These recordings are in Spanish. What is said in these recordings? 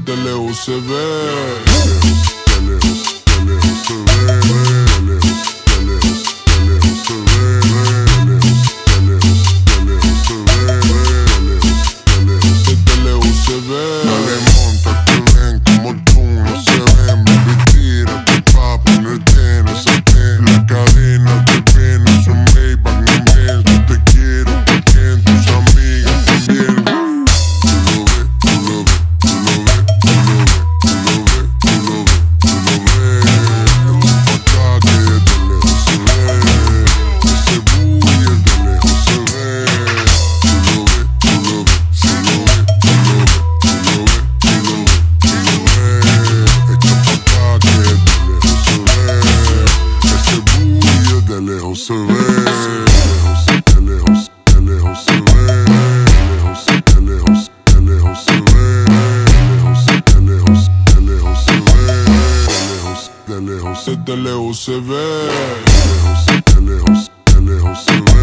Desde lejos se ve. De lejos se ve. De lejos se ve. De lejos se ve. Desde lejos se ve. Dale, montate, ven como tú no se ven. Baby, tírate pa' ponerte en esa ten. La cadena te viene, es un Maybach, no bien. Yo te quiero porque en tus amigas también. Tú lo ves. Esto pa' acá que de lejos se ve. Ese booty de lejos se ve. Tú lo ves. Esto pa' acá que de lejos se ve. Ese booty de lejos se ve. De lejos se ve. De lejos se ve. De lejos Desde lejos se ve. se ve. De lejos se ve.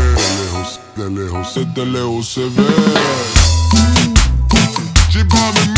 Desde lejos se ve. She bought me